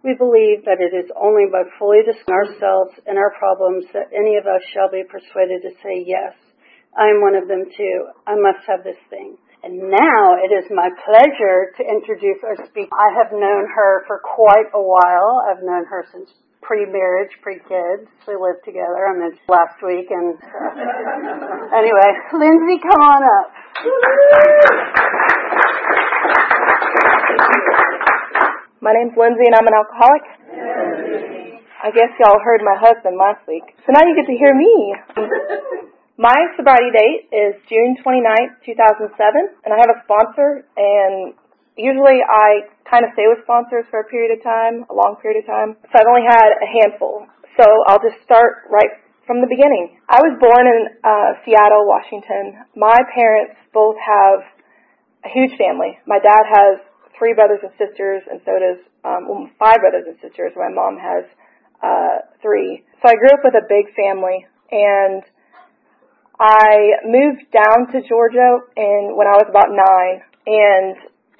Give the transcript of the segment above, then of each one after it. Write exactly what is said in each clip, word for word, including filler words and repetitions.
We believe that it is only by fully discovering ourselves and our problems that any of us shall be persuaded to say, yes, I am one of them too. I must have this thing. And now it is my pleasure to introduce our speaker. I have known her for quite a while. I've known her since pre-marriage, pre-kids. We lived together. I met last week. And uh, anyway, Lindsay, come on up. My name's Lindsay, and I'm an alcoholic. I guess y'all heard my husband last week. So now you get to hear me. My sobriety date is June twenty-ninth, two thousand seven, and I have a sponsor, and usually I kind of stay with sponsors for a period of time, a long period of time. So I've only had a handful. So I'll just start right from the beginning. I was born in uh, Seattle, Washington. My parents both have a huge family. My dad has three brothers and sisters, and so does um, well, five brothers and sisters. My mom has uh, three. So I grew up with a big family, and I moved down to Georgia in, when I was about nine, and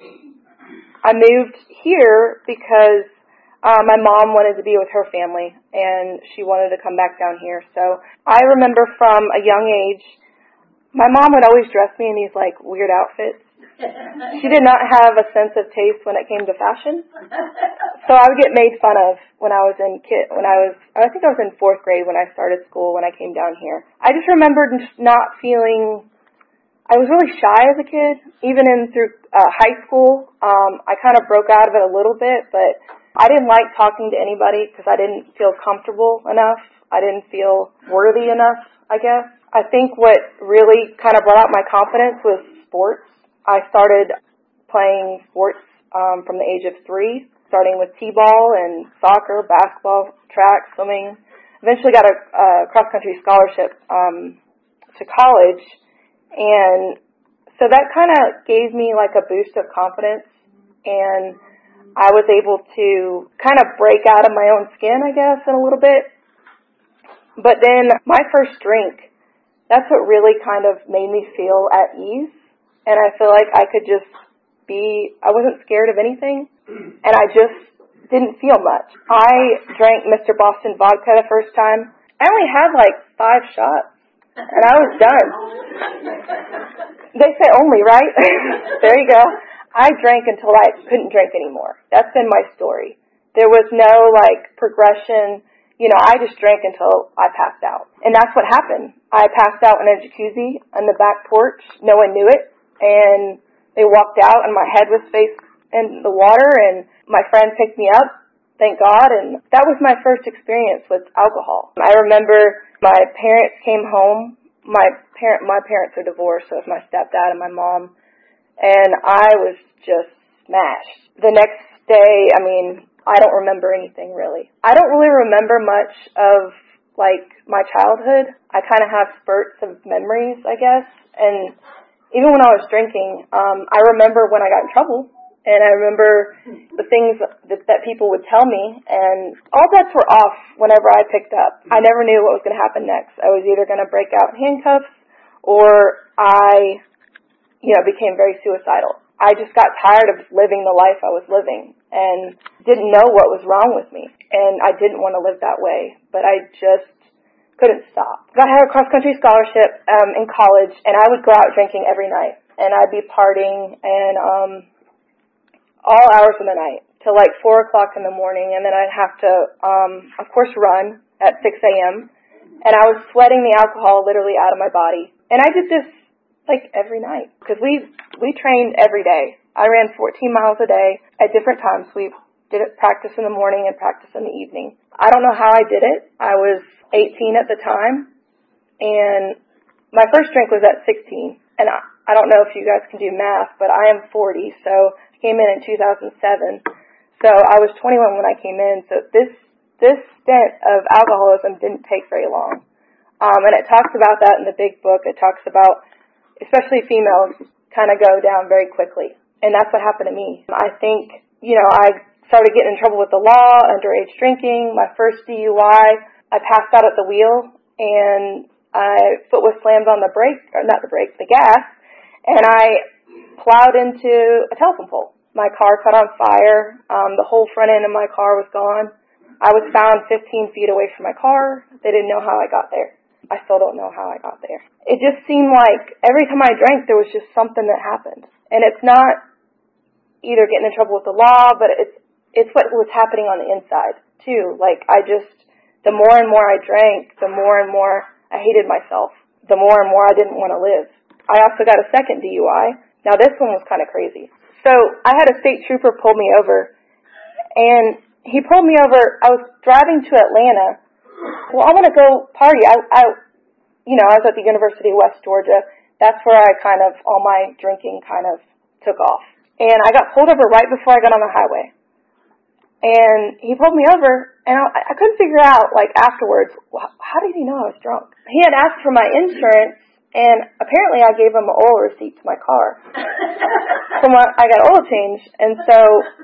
I moved here because uh, my mom wanted to be with her family, and she wanted to come back down here. So I remember from a young age, my mom would always dress me in these like weird outfits. She did not have a sense of taste when it came to fashion, so I would get made fun of when I was in kid. When I was, I think I was in fourth grade when I started school. When I came down here, I just remembered not feeling. I was really shy as a kid, even in through uh, high school. Um, I kind of broke out of it a little bit, but I didn't like talking to anybody because I didn't feel comfortable enough. I didn't feel worthy enough, I guess. I think what really kind of brought out my confidence was sports. I started playing sports um, from the age of three, starting with t-ball and soccer, basketball, track, swimming. Eventually got a, a cross-country scholarship um, to college, and so that kind of gave me like a boost of confidence, and I was able to kind of break out of my own skin, I guess, in a little bit. But then my first drink, that's what really kind of made me feel at ease. And I feel like I could just be, I wasn't scared of anything, and I just didn't feel much. I drank Mister Boston vodka the first time. I only had like five shots, and I was done. They say only, right? There you go. I drank until I couldn't drink anymore. That's been my story. There was no like progression. You know, I just drank until I passed out. And that's what happened. I passed out in a jacuzzi on the back porch. No one knew it. And they walked out, and my head was faced in the water, and my friend picked me up, thank God, and that was my first experience with alcohol. I remember my parents came home. My parent, my parents are divorced, so it was my stepdad and my mom, and I was just smashed. The next day, I mean, I don't remember anything really. I don't really remember much of, like, my childhood. I kind of have spurts of memories, I guess, and even when I was drinking, um, I remember when I got in trouble, and I remember the things that, that people would tell me, and all bets were off whenever I picked up. I never knew what was going to happen next. I was either going to break out in handcuffs, or I, you know, became very suicidal. I just got tired of living the life I was living, and didn't know what was wrong with me, and I didn't want to live that way, but I just couldn't stop. I had a cross-country scholarship um, in college, and I would go out drinking every night, and I'd be partying and um, all hours of the night till like four o'clock in the morning, and then I'd have to, um, of course, run at six a.m., and I was sweating the alcohol literally out of my body. And I did this like every night because we we trained every day. I ran fourteen miles a day at different times. We did it practice in the morning and practice in the evening. I don't know how I did it. I was eighteen at the time, and my first drink was at sixteen. And I, I don't know if you guys can do math, but I am forty, so I came in in two thousand seven. So I was twenty-one when I came in. So this this stint of alcoholism didn't take very long. Um, and it talks about that in the big book. It talks about, especially females, kind of go down very quickly. And that's what happened to me. I think, you know, I started getting in trouble with the law, underage drinking, my first D U I. I passed out at the wheel, and my foot was slammed on the brake, or not the brake, the gas, and I plowed into a telephone pole. my car caught on fire. Um, the whole front end of my car was gone. I was found fifteen feet away from my car. They didn't know how I got there. I still don't know how I got there. It just seemed like every time I drank, there was just something that happened. And it's not either getting in trouble with the law, but it's it's what was happening on the inside, too. Like, I just, the more and more I drank, the more and more I hated myself. The more and more I didn't want to live. I also got a second D U I. Now, this one was kind of crazy. So, I had a state trooper pull me over, and he pulled me over. I was driving to Atlanta. Well, I want to go party. I, I, you know, I was at the University of West Georgia. That's where I kind of, all my drinking kind of took off. And I got pulled over right before I got on the highway. And he pulled me over, and I, I couldn't figure out, like, afterwards, well, how did he know I was drunk? He had asked for my insurance, and apparently I gave him an oil receipt to my car. So I got oil change, and so...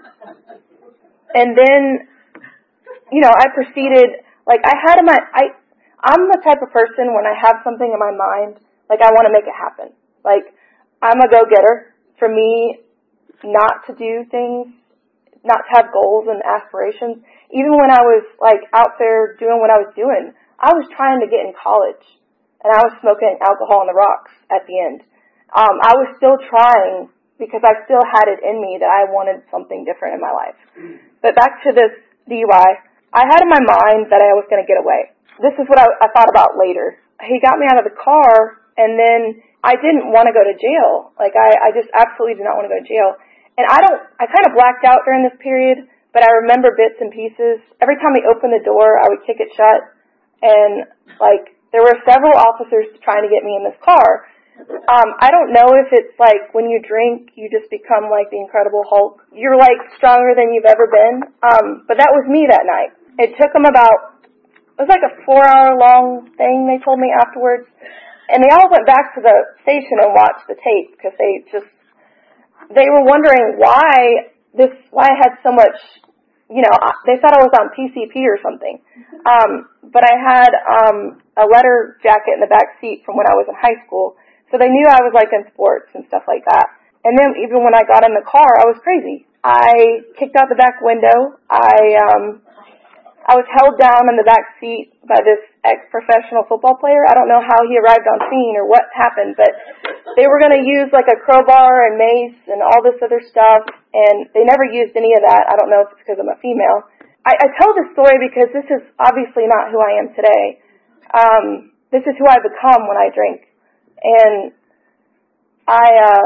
And then, you know, I proceeded, like, I had in my, I, I'm the type of person, when I have something in my mind, like, I want to make it happen. Like, I'm a go-getter. For me, not to do things, not to have goals and aspirations, even when I was, like, out there doing what I was doing, I was trying to get in college, and I was smoking alcohol on the rocks at the end. Um, I was still trying, because I still had it in me that I wanted something different in my life. But back to this D U I, I had in my mind that I was going to get away. This is what I, I thought about later. He got me out of the car, and then I didn't want to go to jail. Like, I, I just absolutely did not want to go to jail. And I don't, I kind of blacked out during this period, but I remember bits and pieces. Every time he opened the door, I would kick it shut. And, like, there were several officers trying to get me in this car. Um, I don't know if it's like when you drink, you just become like the Incredible Hulk. You're like stronger than you've ever been. Um, but that was me that night. It took them about, it was like a four hour long thing, they told me afterwards. And they all went back to the station and watched the tape because they just, they were wondering why this, why I had so much, you know, they thought I was on P C P or something. Um, but I had um, a letter jacket in the back seat from when I was in high school. So they knew I was, like, in sports and stuff like that. And then even when I got in the car, I was crazy. I kicked out the back window. I um, I was held down in the back seat by this ex-professional football player. I don't know how he arrived on scene or what happened, but they were going to use, like, a crowbar and mace and all this other stuff, and they never used any of that. I don't know if it's because I'm a female. I, I tell this story because this is obviously not who I am today. Um, this is who I become when I drink. And I, uh,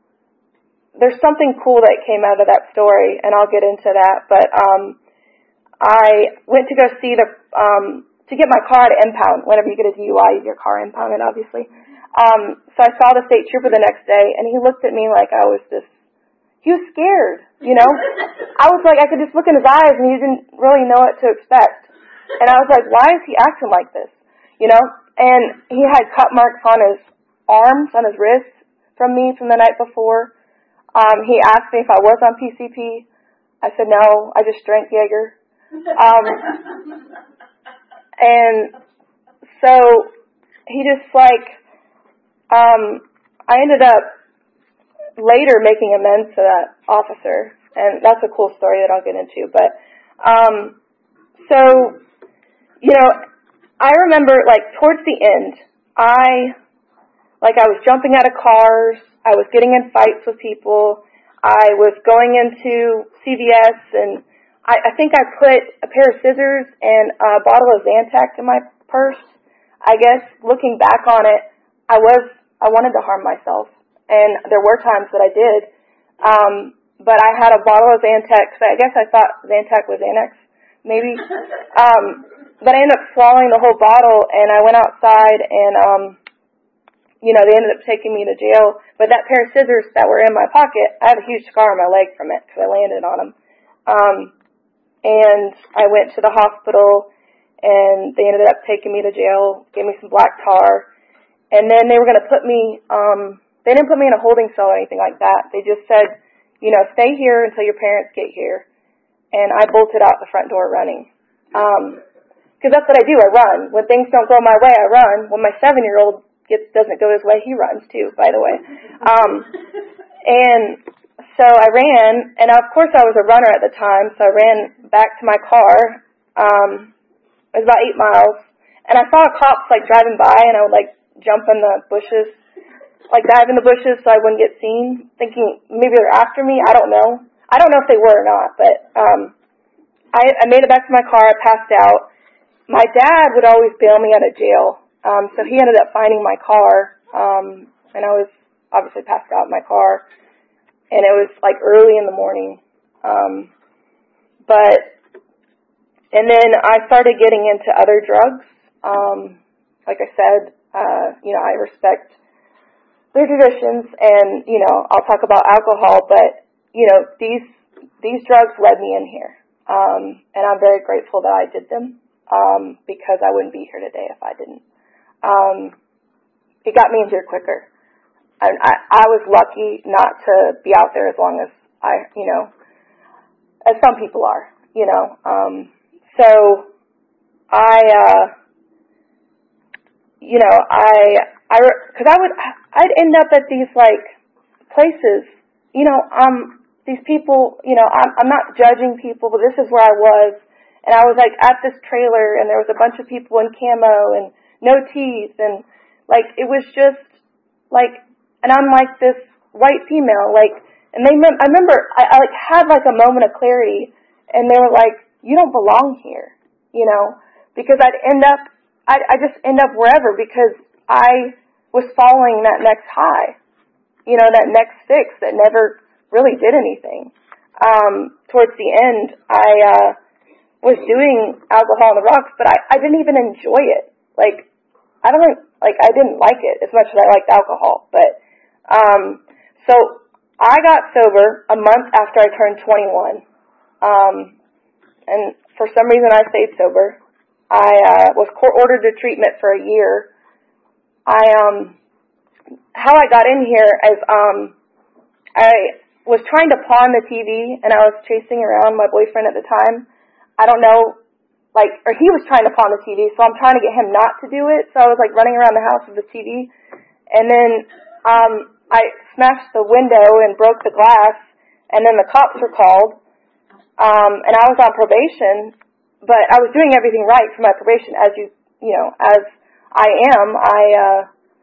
there's something cool that came out of that story, and I'll get into that, but, um, I went to go see the, um, to get my car to impound. Whenever you get a D U I, you get your car impounded, obviously. Um, so I saw the state trooper the next day, and he looked at me like I was this, he was scared, you know? I was like, I could just look in his eyes, and he didn't really know what to expect. And I was like, why is he acting like this, you know? And he had cut marks on his arms, on his wrists, from me from the night before. Um, he asked me if I was on P C P. I said no, I just drank Jaeger. Um, and so he just like, um, I ended up later making amends to that officer, and that's a cool story that I'll get into. But um, so, you know, I remember like towards the end, I. Like, I was jumping out of cars, I was getting in fights with people, I was going into C V S, and I, I think I put a pair of scissors and a bottle of Zantac in my purse. I guess, looking back on it, I was, I wanted to harm myself, and there were times that I did, um, but I had a bottle of Zantac, so I guess I thought Zantac was Xanax, maybe, um, but I ended up swallowing the whole bottle, and I went outside, and, um, you know, they ended up taking me to jail. But that pair of scissors that were in my pocket, I have a huge scar on my leg from it because I landed on them. Um, and I went to the hospital, and they ended up taking me to jail, gave me some black tar. And then they were going to put me, um, they didn't put me in a holding cell or anything like that. They just said, you know, stay here until your parents get here. And I bolted out the front door running. Um, because that's what I do, I run. When things don't go my way, I run. When my seven-year-old Gets, doesn't go his way, he runs too, by the way. Um, and so I ran, and of course I was a runner at the time, so I ran back to my car. Um, it was about eight miles, and I saw cops, like, driving by, and I would, like, jump in the bushes, like, dive in the bushes so I wouldn't get seen, thinking maybe they're after me. I don't know. I don't know if they were or not, but um, I, I made it back to my car. I passed out. My dad would always bail me out of jail, um, so he ended up finding my car, um, and I was obviously passed out in my car, and it was, like, early in the morning. Um, but, and then I started getting into other drugs. Um, like I said, uh, you know, I respect their traditions, and, you know, I'll talk about alcohol, but, you know, these, these drugs led me in here, um, and I'm very grateful that I did them. Um, because I wouldn't be here today if I didn't. Um, it got me in here quicker. And I, I was lucky not to be out there as long as I, you know, as some people are, you know. Um, so I, uh, you know, I, I, because I would, I'd end up at these, like, places, you know, um, these people, you know, I'm, I'm not judging people, but this is where I was. And I was, like, at this trailer, and there was a bunch of people in camo and no teeth, and, like, it was just, like, and I'm, like, this white female, like, and they, I remember, I, I, like, had, like, a moment of clarity, and they were like, you don't belong here, you know, because I'd end up, I'd, I just end up wherever, because I was following that next high, you know, that next fix that never really did anything. Um, towards the end, I, uh, was doing alcohol on the rocks, but I, I didn't even enjoy it. Like, I don't, like, I didn't like it as much as I liked alcohol. But, um, so I got sober a month after I turned twenty-one. Um, and for some reason I stayed sober. I, uh, was court-ordered to treatment for a year. I, um, how I got in here is, um, I was trying to pawn the T V, and I was chasing around my boyfriend at the time. I don't know, like, or he was trying to pawn the T V, so I'm trying to get him not to do it. So I was, like, running around the house with the T V. And then um, I smashed the window and broke the glass, and then the cops were called. Um, and I was on probation, but I was doing everything right for my probation, as you, you know, as I am. I, uh,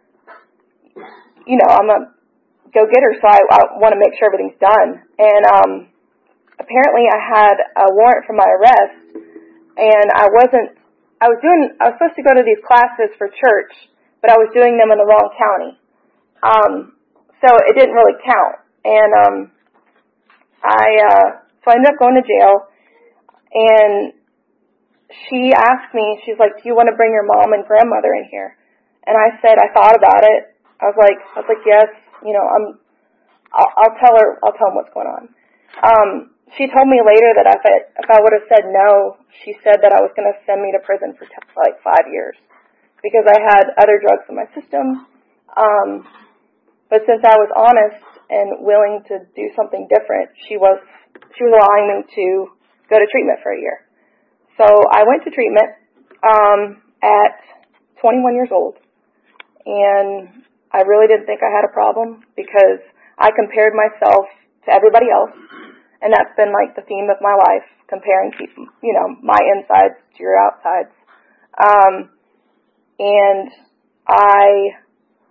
you know, I'm a go-getter, so I, I want to make sure everything's done. And, um, apparently I had a warrant for my arrest, and I wasn't, I was doing, I was supposed to go to these classes for church, but I was doing them in the wrong county. Um, so it didn't really count. And, um, I, uh, so I ended up going to jail, and she asked me, she's like, do you want to bring your mom and grandmother in here? And I said, I thought about it. I was like, I was like, yes, you know, I'm, I'll, I'll tell her, I'll tell them what's going on. Um, She told me later that if I, if I would have said no, she said that I was going to send me to prison for t- like five years because I had other drugs in my system. Um, but since I was honest and willing to do something different, she was she was allowing me to go to treatment for a year. So I went to treatment um, at twenty-one years old, and I really didn't think I had a problem because I compared myself to everybody else. And that's been, like, the theme of my life, comparing people, you know, my insides to your outsides. Um, and I,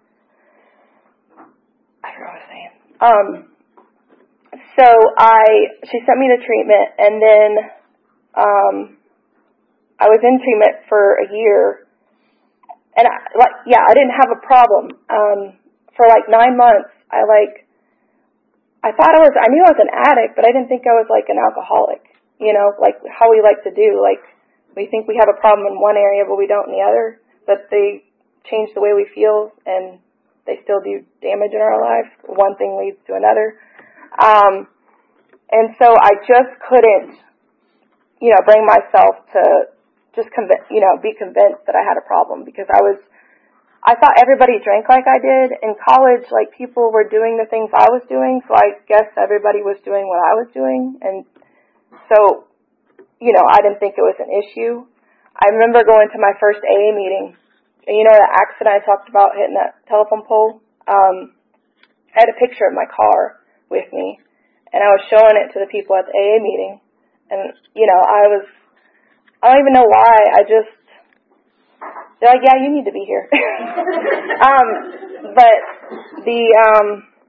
I forgot what I was saying. Um, so I, she sent me to treatment, and then, um, I was in treatment for a year. And, I, like, yeah, I didn't have a problem. Um, for, like, nine months, I, like, I thought I was, I knew I was an addict, but I didn't think I was like an alcoholic, you know, like how we like to do. Like, we think we have a problem in one area, but we don't in the other. But they change the way we feel, and they still do damage in our life. One thing leads to another. Um, and so I just couldn't, you know, bring myself to just, conv- you know, be convinced that I had a problem because I was, I thought everybody drank like I did. In college, like, people were doing the things I was doing, so I guess everybody was doing what I was doing. And so, you know, I didn't think it was an issue. I remember going to my first A A meeting, and you know that accident I talked about hitting that telephone pole? Um, I had a picture of my car with me. and I was showing it to the people at the A A meeting. And, you know, I was, I don't even know why, I just, they're like, yeah, you need to be here. um, but the, um,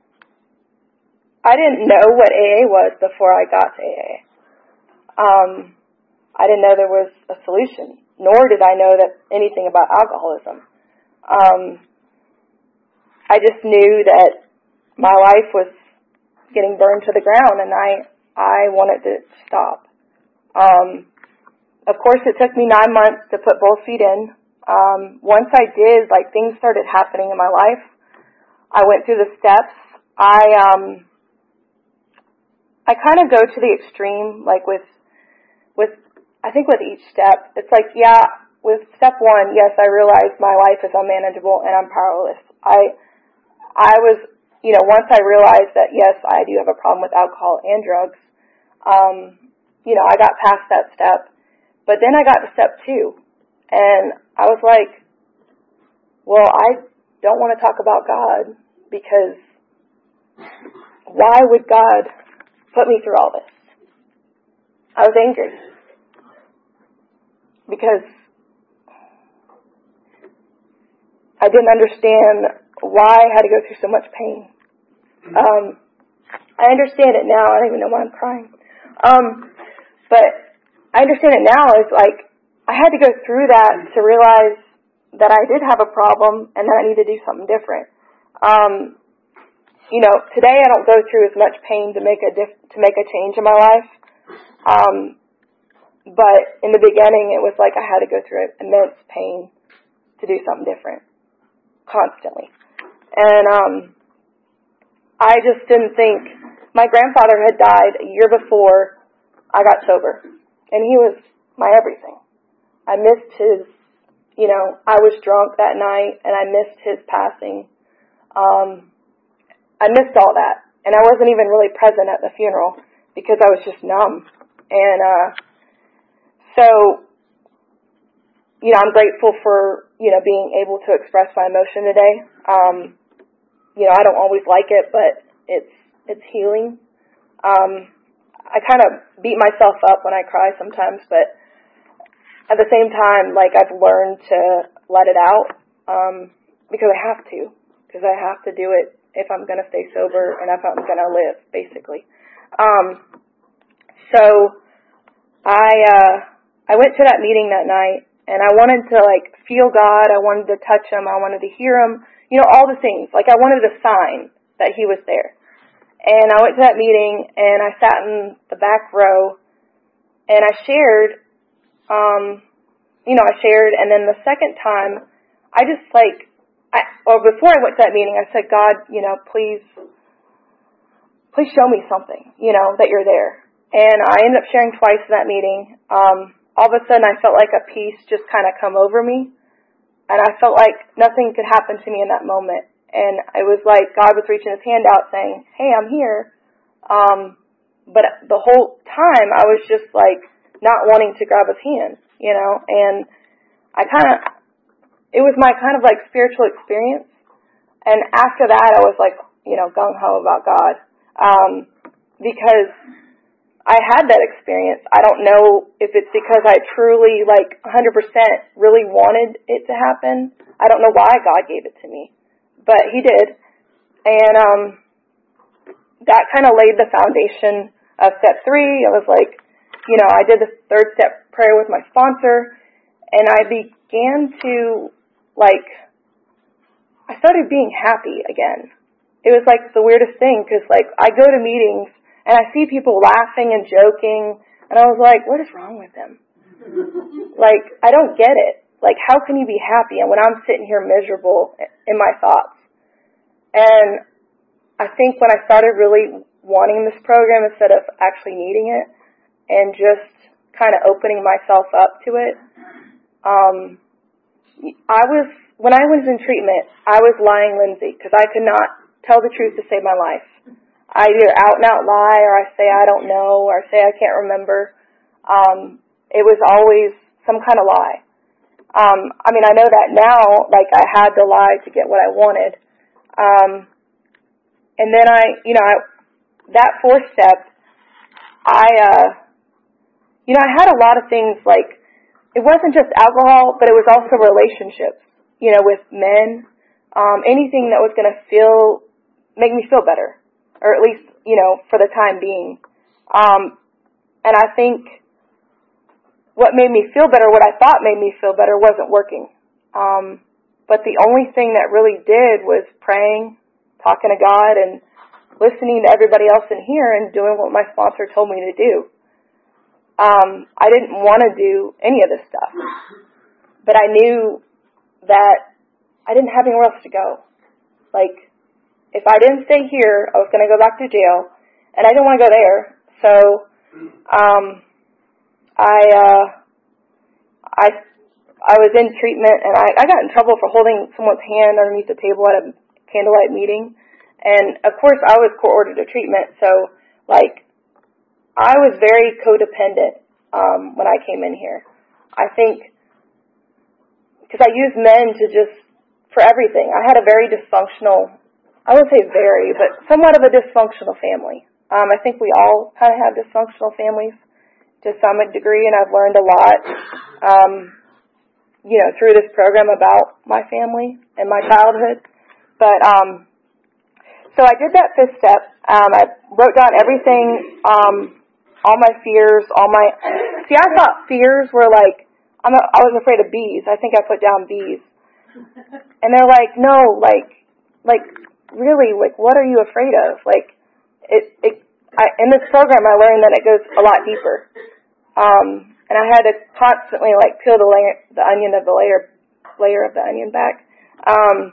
I didn't know what A A was before I got to A A. Um, I didn't know there was a solution, nor did I know that anything about alcoholism. Um, I just knew that my life was getting burned to the ground, and I, I wanted to stop. Um, of course, it took me nine months to put both feet in. Um, once I did, like, things started happening in my life. I went through the steps. I, um, I kind of go to the extreme, like with, with, I think with each step, it's like, yeah, with step one, yes, I realized my life is unmanageable and I'm powerless. I, I was, you know, once I realized that, yes, I do have a problem with alcohol and drugs, um, you know, I got past that step. But then I got to step two, and I was like, well, I don't want to talk about God, because why would God put me through all this? I was angry, because I didn't understand why I had to go through so much pain. Um, I understand it now. I don't even know why I'm crying. Um, but I understand it now. It's like I had to go through that to realize that I did have a problem and that I need to do something different. Um, you know, today I don't go through as much pain to make a diff- to make a change in my life. Um, but in the beginning, it was like I had to go through immense pain to do something different, constantly. And um, I just didn't think. My grandfather had died a year before I got sober, and he was my everything. I missed his, you know, I was drunk that night, and I missed his passing. Um, I missed all that, and I wasn't even really present at the funeral because I was just numb. And uh, so, you know, I'm grateful for, you know, being able to express my emotion today. Um, you know, I don't always like it, but it's it's healing. Um, I kind of beat myself up when I cry sometimes, but at the same time, like, I've learned to let it out, um, because I have to, because I have to do it if I'm going to stay sober and if I'm going to live, basically. Um, so I, uh, I went to that meeting that night, and I wanted to, like, feel God. I wanted to touch Him. I wanted to hear Him. You know, all the things. Like, I wanted a sign that He was there. And I went to that meeting, and I sat in the back row, and I shared, um, you know, I shared, and then the second time, I just, like, I, or before I went to that meeting, I said, God, you know, please, please show me something, you know, that you're there. And I ended up sharing twice in that meeting. Um, all of a sudden, I felt like a peace just kind of come over me, and I felt like nothing could happen to me in that moment. And it was like God was reaching His hand out saying, hey, I'm here. Um, but the whole time I was just like not wanting to grab His hand, you know, and I kind of, it was my kind of like spiritual experience. And after that I was like, you know, gung-ho about God, um, because I had that experience. I don't know if it's because I truly like one hundred percent really wanted it to happen. I don't know why God gave it to me. But He did, and um, that kind of laid the foundation of step three. I was like, you know, I did the third step prayer with my sponsor, and I began to, like, I started being happy again. It was like the weirdest thing, because, like, I go to meetings, and I see people laughing and joking, and I was like, what is wrong with them? Like, I don't get it. Like, how can you be happy? And when I'm sitting here miserable in my thoughts. And I think when I started really wanting this program instead of actually needing it and just kind of opening myself up to it, um, I was, when I was in treatment, I was lying Lindsay because I could not tell the truth to save my life. I either out and out lie or I say I don't know or I say I can't remember. Um, it was always some kind of lie. Um, I mean, I know that now, like, I had to lie to get what I wanted. Um, and then I, you know, I, that fourth step, I, uh, you know, I had a lot of things like, it wasn't just alcohol, but it was also relationships, you know, with men, um, anything that was going to feel, make me feel better, or at least, you know, for the time being. Um, and I think what made me feel better, what I thought made me feel better, wasn't working. Um, but the only thing that really did was praying, talking to God, and listening to everybody else in here and doing what my sponsor told me to do. Um, I didn't want to do any of this stuff, but I knew that I didn't have anywhere else to go. Like, if I didn't stay here, I was going to go back to jail, and I didn't want to go there. So, um, I, uh, I, I was in treatment, and I, I got in trouble for holding someone's hand underneath the table at a candlelight meeting, and of course I was court-ordered to treatment, so, like, I was very codependent um, when I came in here. I think, because I used men to just, for everything. I had a very dysfunctional, I wouldn't say very, but somewhat of a dysfunctional family. Um, I think we all kind of have dysfunctional families to some degree, and I've learned a lot, um, you know, through this program about my family and my childhood. But, um, so I did that fifth step. Um, I wrote down everything, um, all my fears, all my, see, I thought fears were like, I'm a, I was afraid of bees. I think I put down bees. And they're like, no, like, like, really, like, what are you afraid of? Like, it, it, I, in this program, I learned that it goes a lot deeper. Um, and I had to constantly, like, peel the layer, the onion of the layer, layer of the onion back. Um,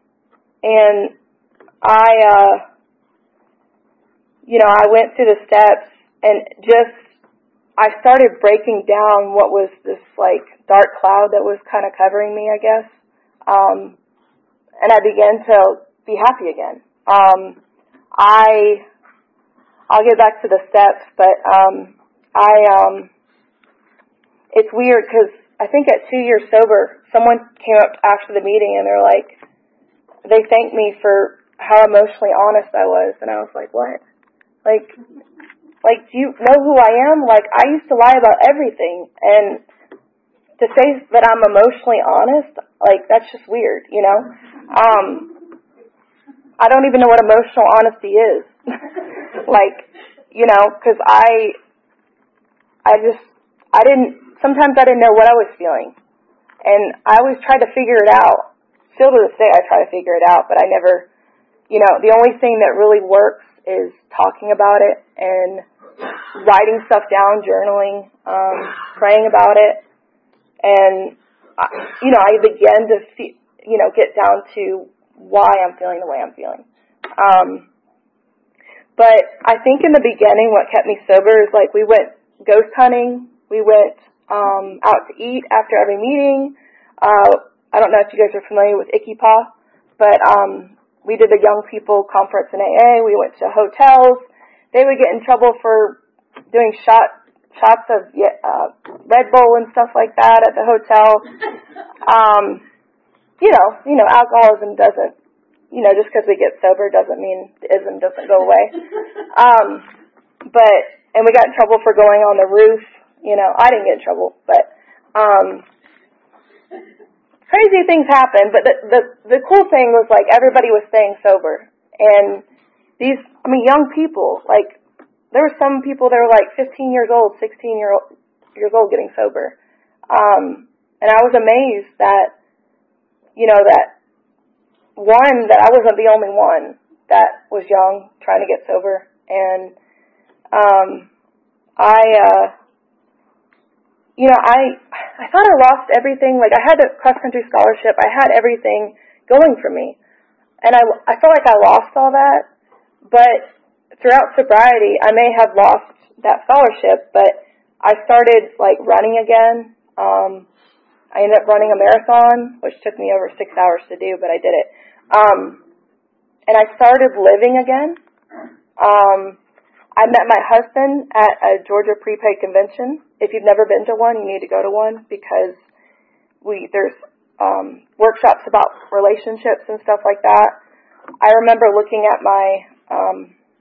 and I, uh, you know, I went through the steps, and just, I started breaking down what was this, like, dark cloud that was kind of covering me, I guess. Um, and I began to be happy again. Um, I, I'll get back to the steps, but, um, I, um, it's weird because I think at two years sober, someone came up after the meeting and they're like, they thanked me for how emotionally honest I was. And I was like, what? Like, like, do you know who I am? Like, I used to lie about everything, and to say that I'm emotionally honest, like, that's just weird, you know? Um, I don't even know what emotional honesty is. Like, you know, because I, I just, I didn't, sometimes I didn't know what I was feeling, and I always tried to figure it out. Still to this day, I try to figure it out, but I never, you know, the only thing that really works is talking about it and writing stuff down, journaling, um, praying about it, and, you know, I began to, see, you know, get down to why I'm feeling the way I'm feeling. Um, but I think in the beginning what kept me sober is, like, we went ghost hunting, we went um, out to eat after every meeting. Uh, I don't know if you guys are familiar with Ikipa, but um, we did a young people conference in A A. We went to hotels. They would get in trouble for doing shot shots of uh, Red Bull and stuff like that at the hotel. Um, you know, you know, alcoholism doesn't, you know, just because we get sober doesn't mean the ism doesn't go away. Um, but and we got in trouble for going on the roof. You know, I didn't get in trouble, but um, crazy things happen. But the, the the cool thing was, like, everybody was staying sober, and these, I mean, young people, like, there were some people that were like fifteen years old, sixteen year old, years old getting sober. Um, and I was amazed that, you know, that one, that I wasn't the only one that was young trying to get sober. And, um, I, uh, you know, I, I thought I lost everything. Like, I had a cross country scholarship. I had everything going for me. And I, I felt like I lost all that. But throughout sobriety, I may have lost that scholarship, but I started, like, running again. Um, I ended up running a marathon, which took me over six hours to do, but I did it. Um, and I started living again. Um, I met my husband at a Georgia prepaid convention. If you've never been to one, you need to go to one, because we there's um, workshops about relationships and stuff like that. I remember looking at my, um, well,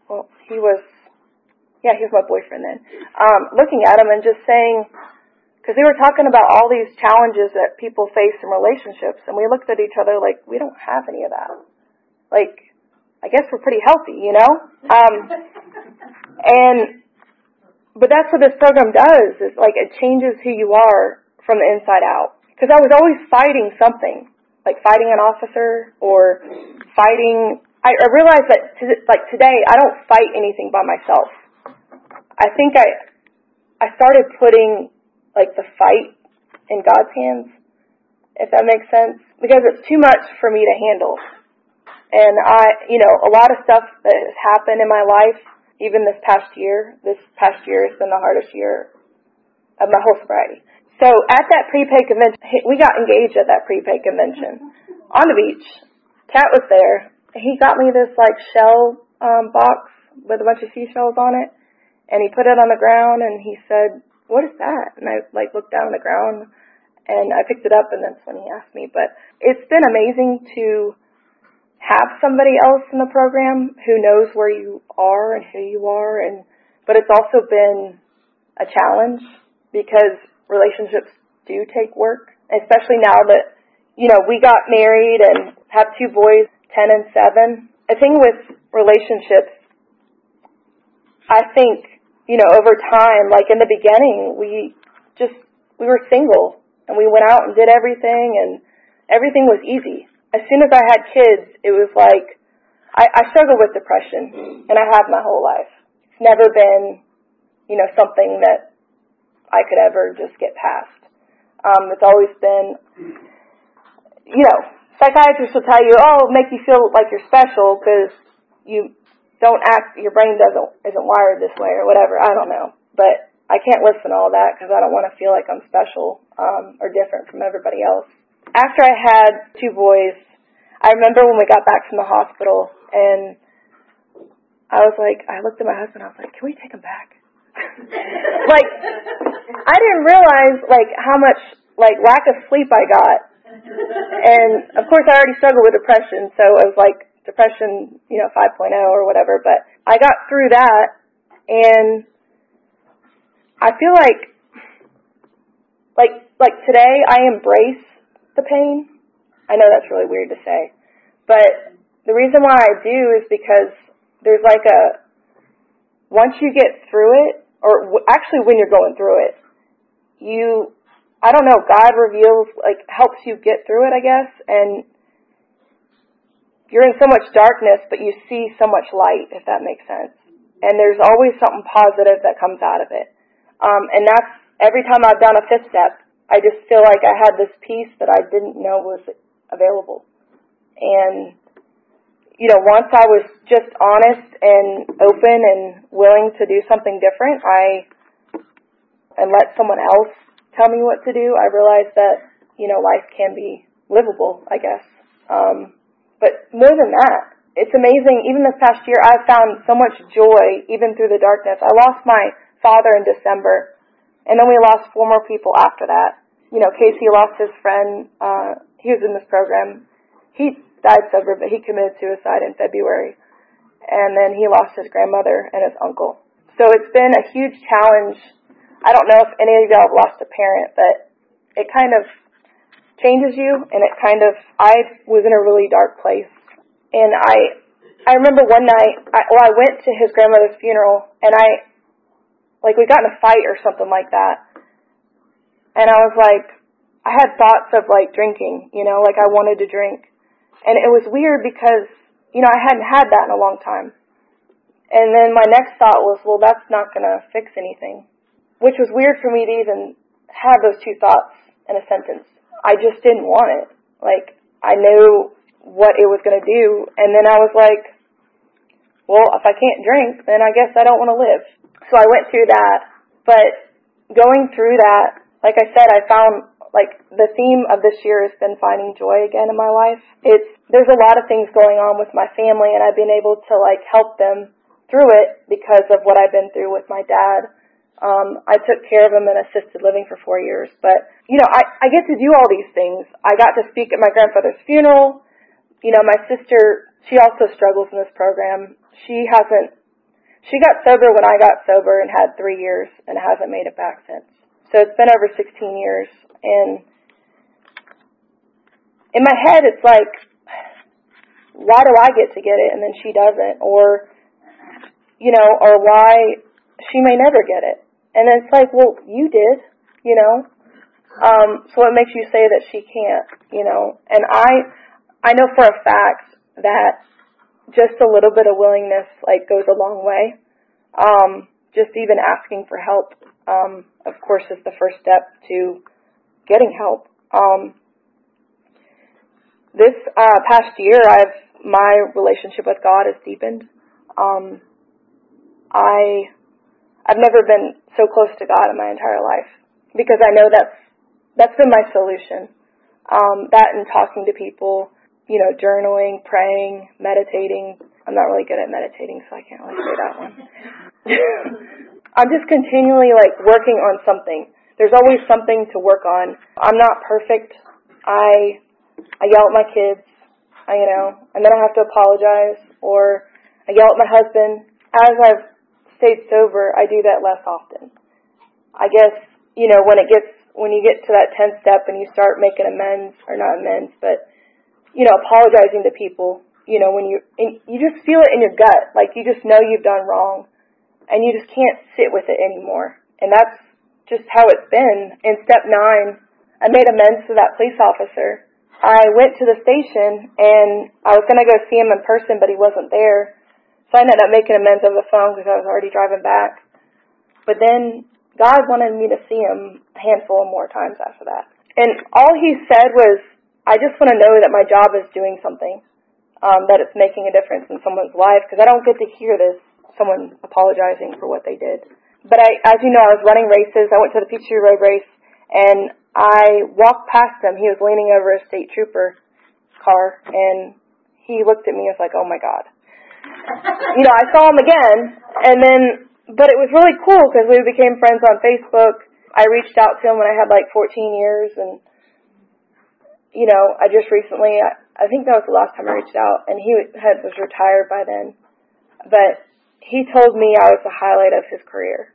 he was, yeah, he was my boyfriend then, um, looking at him and just saying, because they were talking about all these challenges that people face in relationships, and we looked at each other like, we don't have any of that. Like, I guess we're pretty healthy, you know? Um, and, but that's what this program does, is like it changes who you are from the inside out. Because I was always fighting something, like fighting an officer or fighting, I, I realized that to, like today, I don't fight anything by myself. I think I, I started putting like the fight in God's hands, if that makes sense, because it's too much for me to handle. And I, you know, a lot of stuff that has happened in my life, even this past year, this past year has been the hardest year of my whole sobriety. So at that pre-P convention, we got engaged at that pre-P convention on the beach. Cat was there. He got me this like shell um, box with a bunch of seashells on it, and he put it on the ground, and he said, "What is that?" And I like looked down on the ground, and I picked it up, and that's when he asked me. But it's been amazing to have somebody else in the program who knows where you are and who you are, and but it's also been a challenge because relationships do take work, especially now that, you know, we got married and have two boys, ten and seven. The thing with relationships, I think, you know, over time, like in the beginning, we just, we were single and we went out and did everything and everything was easy. As soon as I had kids, it was like, I, I struggle with depression and I have my whole life. It's never been, you know, something that I could ever just get past. Um, it's always been, you know, psychiatrists will tell you, oh, make you feel like you're special because you don't act, your brain doesn't isn't wired this way or whatever. I don't know, but I can't listen to all that because I don't want to feel like I'm special um, or different from everybody else. After I had two boys, I remember when we got back from the hospital, and I was like, I looked at my husband, I was like, can we take him back? Like, I didn't realize, like, how much, like, lack of sleep I got. And, of course, I already struggled with depression, so it was, like, depression, you know, five point oh or whatever. But I got through that, and I feel like, like, like today I embrace the pain. I know that's really weird to say. But the reason why I do is because there's, like, a, once you get through it, or w- actually when you're going through it, you, I don't know, God reveals, like, helps you get through it, I guess, and you're in so much darkness, but you see so much light, if that makes sense. And there's always something positive that comes out of it. Um, and that's, every time I've done a fifth step, I just feel like I had this peace that I didn't know was available. And you know, once I was just honest and open and willing to do something different, I, and let someone else tell me what to do, I realized that, you know, life can be livable, I guess. Um, but more than that, it's amazing. Even this past year, I've found so much joy, even through the darkness. I lost my father in December, and then we lost four more people after that. You know, Casey lost his friend. Uh, he was in this program. He died sober, but he committed suicide in February. And then he lost his grandmother and his uncle. So it's been a huge challenge. I don't know if any of y'all have lost a parent, but it kind of changes you, and it kind of, I was in a really dark place. And I I remember one night, I, well, I went to his grandmother's funeral, and I, like, we got in a fight or something like that. And I was like, I had thoughts of, like, drinking, you know, like I wanted to drink. And it was weird because, you know, I hadn't had that in a long time. And then my next thought was, well, that's not going to fix anything. Which was weird for me to even have those two thoughts in a sentence. I just didn't want it. Like, I knew what it was going to do. And then I was like, well, if I can't drink, then I guess I don't want to live. So I went through that. But going through that, like I said, I found, like, the theme of this year has been finding joy again in my life. It's, there's a lot of things going on with my family, and I've been able to, like, help them through it because of what I've been through with my dad. Um, I took care of him in assisted living for four years. But, you know, I, I get to do all these things. I got to speak at my grandfather's funeral. You know, my sister, she also struggles in this program. She hasn't, she got sober when I got sober and had three years and hasn't made it back since. So it's been over sixteen years. And in my head, it's like, why do I get to get it and then she doesn't? Or, you know, or why she may never get it. And it's like, well, you did, you know. Um, so what makes you say that she can't, you know? And I, I know for a fact that just a little bit of willingness, like, goes a long way. Um, just even asking for help, um, of course, is the first step to getting help. Um, this uh, past year, I've my relationship with God has deepened. Um, I, I've never been so close to God in my entire life because I know that's that's been my solution. Um, that and talking to people, you know, journaling, praying, meditating. I'm not really good at meditating, so I can't really say that one. I'm just continually, like, working on something. There's always something to work on. I'm not perfect. I I yell at my kids, I, you know, and then I have to apologize, or I yell at my husband. As I've stayed sober, I do that less often. I guess, you know, when it gets, when you get to that tenth step and you start making amends, or not amends, but, you know, apologizing to people, you know, when you, and you just feel it in your gut, like you just know you've done wrong, and you just can't sit with it anymore. And that's just how it's been. In step nine, I made amends to that police officer. I went to the station, and I was going to go see him in person, but he wasn't there. So I ended up making amends over the phone because I was already driving back. But then God wanted me to see him a handful of more times after that. And all he said was, I just want to know that my job is doing something, um, that it's making a difference in someone's life, because I don't get to hear this, someone apologizing for what they did. But I, as you know, I was running races. I went to the Peachtree Road race, and I walked past him. He was leaning over a state trooper car, and he looked at me and was like, oh, my God. You know, I saw him again, and then, but it was really cool because we became friends on Facebook. I reached out to him when I had like fourteen years, and, you know, I just recently, I, I think that was the last time I reached out, and he had, was retired by then. But he told me I was the highlight of his career.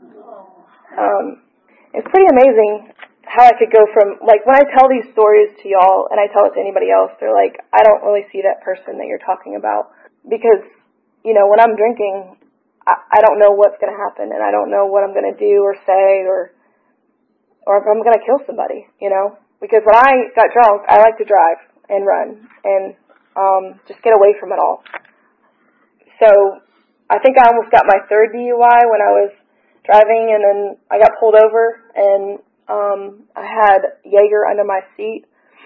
Um, it's pretty amazing how I could go from, like, when I tell these stories to y'all and I tell it to anybody else, they're like, I don't really see that person that you're talking about. Because, you know, when I'm drinking, I, I don't know what's going to happen, and I don't know what I'm going to do or say, or or if I'm going to kill somebody, you know. Because when I got drunk, I like to drive and run and um, just get away from it all. So I think I almost got my third D U I when I was driving, and then I got pulled over, and Um, I had Jaeger under my seat,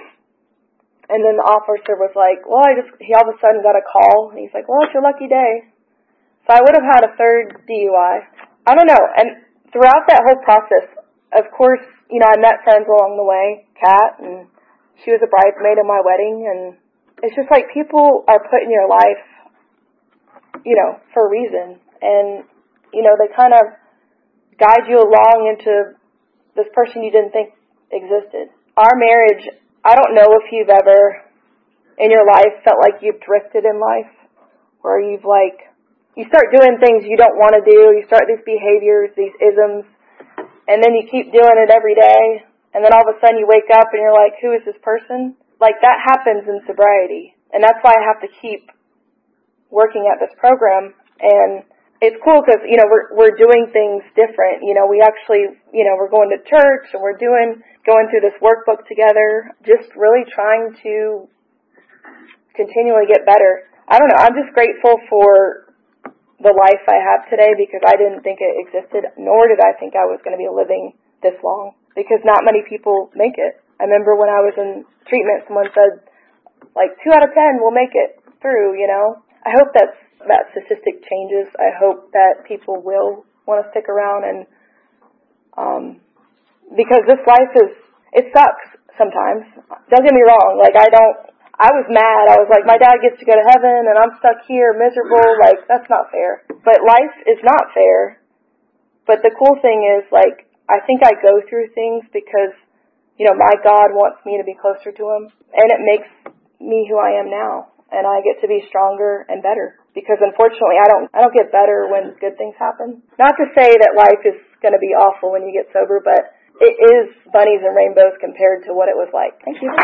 and then the officer was like, well, I just, he all of a sudden got a call, and he's like, well, it's your lucky day. So I would have had a third D U I. I don't know, and throughout that whole process, of course, you know, I met friends along the way, Kat, and she was a bridesmaid at my wedding, and it's just like people are put in your life, you know, for a reason, and, you know, they kind of guide you along into this person you didn't think existed. Our marriage, I don't know if you've ever in your life felt like you've drifted in life, where you've like, you start doing things you don't want to do, you start these behaviors, these isms, and then you keep doing it every day, and then all of a sudden you wake up and you're like, who is this person? Like, that happens in sobriety, and that's why I have to keep working at this program. And it's cool because, you know, we're we're doing things different. You know, we actually, you know, we're going to church, and we're doing, going through this workbook together, just really trying to continually get better. I don't know, I'm just grateful for the life I have today, because I didn't think it existed, nor did I think I was going to be living this long, because not many people make it. I remember when I was in treatment, someone said, like, two out of ten will make it through, you know. I hope that's that statistic changes. I hope that people will want to stick around, and um, because this life is, it sucks sometimes. Don't get me wrong. Like, I don't, I was mad. I was like, my dad gets to go to heaven, and I'm stuck here miserable. Like, that's not fair. But life is not fair. But the cool thing is, like, I think I go through things because, you know, my God wants me to be closer to him, and it makes me who I am now. And I get to be stronger and better because unfortunately I don't I don't get better when good things happen. Not to say that life is going to be awful when you get sober, but it is bunnies and rainbows compared to what it was like. Thank you.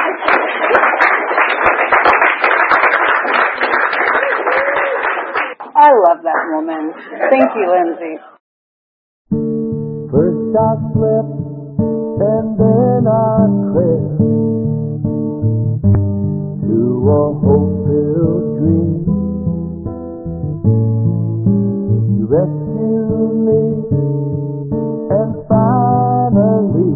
I love that woman. Thank you, Lindsay. First I slept and then I crept to a hope-filled dream. You rescued me and finally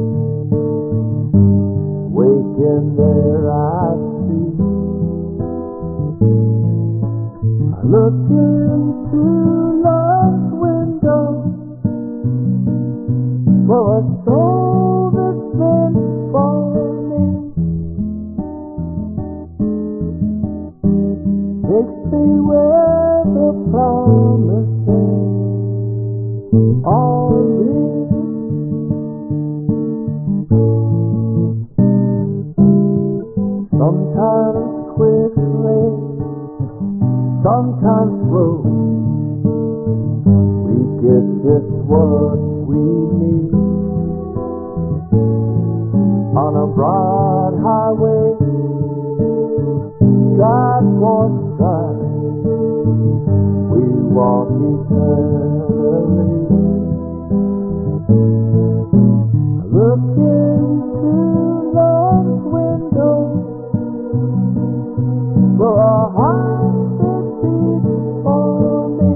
waking there I see. I look into love's window for a soul that's meant for me. Takes me where the promises are real. Sometimes quickly, sometimes slow, we get just what we need. On a broad highway, stride for stride, we walk eternally. I look into love's window for a heart that beats for me.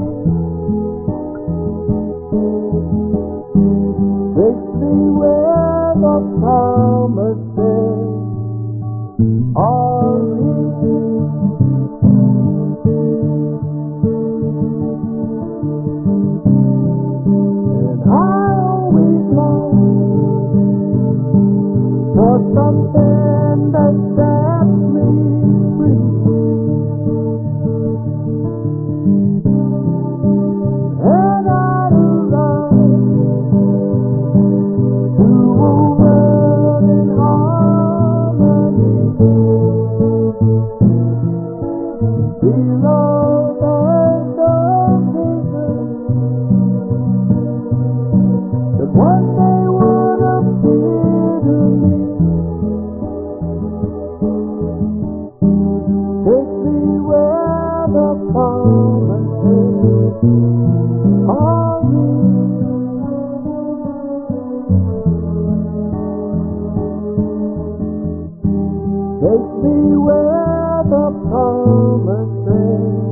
Takes me where the promises are real. And I always long for something that sets me free. And I long to a world in harmony, below the vision that one day would appear to me. Take me where the promises are real. Take me where the promises